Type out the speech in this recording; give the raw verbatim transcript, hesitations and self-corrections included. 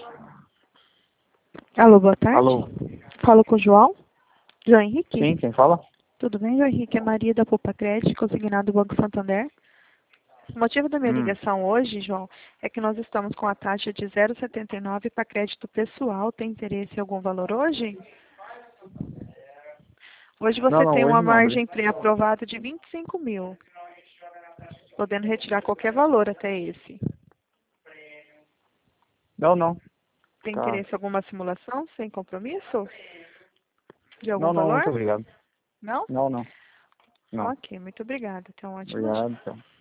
Alô, boa tarde. Alô. Falo com o João. João Henrique? Sim, quem fala? Tudo bem, João Henrique? É Maria da Poupa Crédito, consignado do Banco Santander. O motivo da minha Hum. ligação hoje, João, é que nós estamos com a taxa de zero vírgula setenta e nove para crédito pessoal. Tem interesse em algum valor hoje? Hoje Não, você não, tem hoje uma não. margem pré-aprovada de vinte e cinco mil, podendo retirar qualquer valor até esse. Não, não. Tem Tá. interesse em alguma simulação sem compromisso? De algum Não, não, muito valor? obrigado. Não? Não, não. Não. Ok, muito obrigada. Então, um ótimo dia. Obrigado, então.